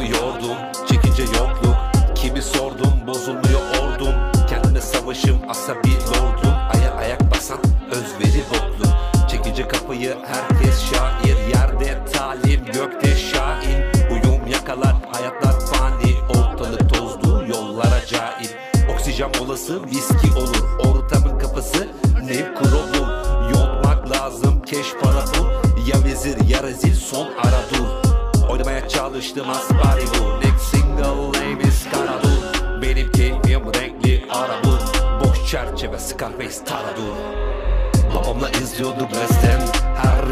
Kafamı yordum, çekince yokluk. Kimi sordum, bozulmuyor ordum. Kendime savaşım, asabi lordum. Aya ayak basan özveri boklu. Çekince kafayı herkes şair. Yerde talim, gökte şahin. Uyum yakalar, hayatlar fani. Ortalık tozlu, yollara cahil. Oksijen molası, viski olur. Ortamın kafası, ne kurulum. Yontmak lazım, keş para bul. Ya vezir ya rezil, son ara dur. Oynamaya çalıştım asbari bu. Next single name is Karadul. Benim keyfim renkli arabul. Boş çerçeve Scarface Taradur. Babamla izliyorduk West End. Her